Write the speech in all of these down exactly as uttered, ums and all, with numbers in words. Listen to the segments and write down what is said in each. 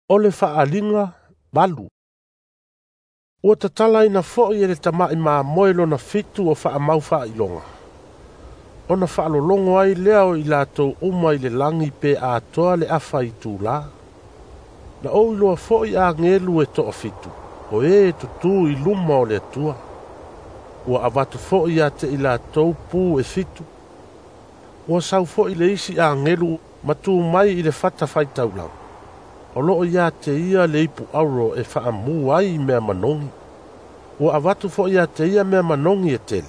O le whaalinga walu. Ua tatala ina fo'i e le tamai maa moelo na fitu o wha mau wha ilonga. O na wha longo ai leo i lātou uma i le langi pe a toa le awha i tū la. Na o iloa fo'i a ngelu e toa fitu. O e tutu i luma o le atua. Ua avatu fo'i a te i lātou pū e fitu. Ua sau fo'i le isi a ngelu matu mai i le fata whai taulau. O loo ia te ia le ipu auro e wha amu ai mea manongi. Ua avatu fo ia te ia mea manongi e tele.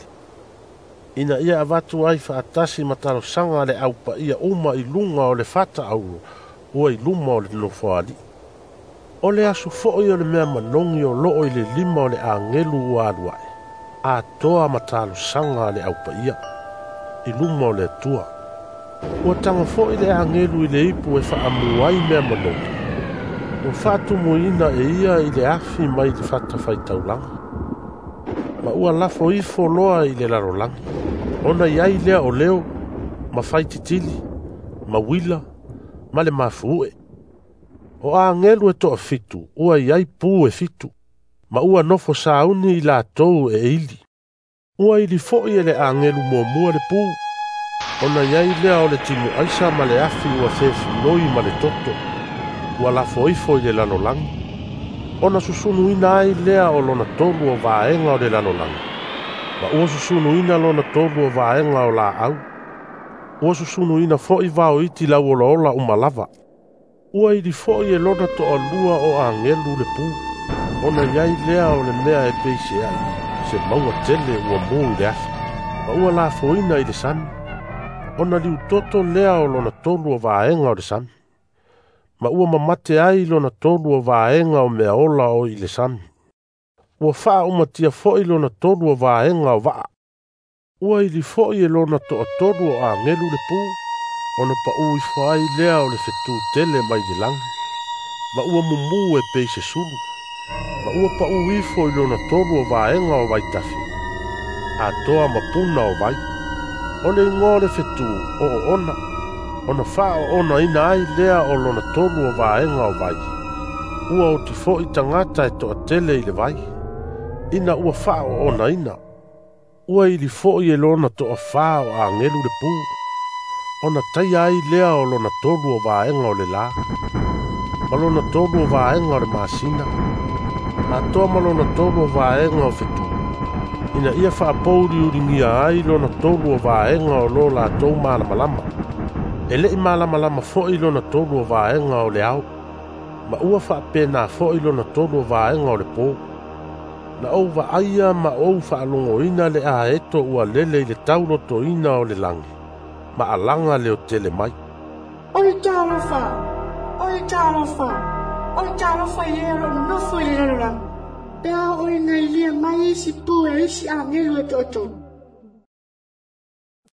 Ina ia avatu ai wha atasi mataro sanga le aupa ia uma i lunga o le fata auro. Ua i luma o le nofoali. O le asu fo ia le mea manongi o loo i le lima o le angelu ua aluae. A toa mataro sanga le aupa ia. I luma o le tua. Ua tanga fo i le angelu i le ipu e wha amu ai mea manongi. O fatu muina e ia i le afi mai le fata fai taulanga. Ma ua lafo ifo loa i le larolangi. Ona iai lea o leo, ma fai titili, ma wila, ma le mafuue. O a ngelu e toa fitu, ua iai pū e fitu. Ma ua nofo sauni i la tou e ili. Ua ili fo i e le a ngelu mua mua le pū. Ona iai lea o le timu aisa ma le afi ua fefi noi ma le toto. Ua la foifo i le lanolangi. Ona susunu ina ai lea o lona tolu o vaenga o le lanolangi. Ma ua susunu ina lona tolu o vaenga o la au. Ua susunu ina fo i vao iti lau ola ola umalava. Ua ili fo i e lona to a lua o a ngelu le pū. Ona iai lea o le mea e peise ai. Se maua tele ua muu i le afi. Ma ua la fo ina i le sani. Ona liu toto lea o lona tolu o vaenga o le sani. Ma ua mamate ai lona tolu o vaenga o mea ola o i le sani. Ua faa umatia fo i lona tolu o vaenga o vaa. Ua ili fo i e lona to a tolu o a ngelu le pū. Ona pa ui fai lea o le fetu tele mai le langi. Ma ua mumu e peise sulu. Ma ua pa ui fo i lona tolu o vaenga o vaitafi. A toa mapuna o vai. Ona ingo le fetu o o ona. Ona faa o ona ina ai lea o lona tolu o vaenga o vai. Ua o tifo i tangata e to a tele i le vai. Ina ua faa o ona ina. Ua ili fo i e lona to a faa o a ngelu le pū. Ona tai ai lea o lona tolu o vaenga o le la. Ma lona tolu o vaenga o le masina. A toa ma lona tolu o vaenga o fetu. Ina ia faa pouri uringia ai lona tolu o vaenga o lo la tou malama lama. E le i malama lama fo i lona tolu o vaenga o le au. Ma ua wha pēnā fo i lona tolu o vaenga o le pō. Na au wa aia ma au wha alongo ina le a eto ua lele i le taulo to ina o le langi. Ma alanga leo tele mai. Oi tālofa, oi tālofa, oi tālofa i ero nofo i le lalang. Pea oi ngai lia mai isi pū e isi a ngelu e toto.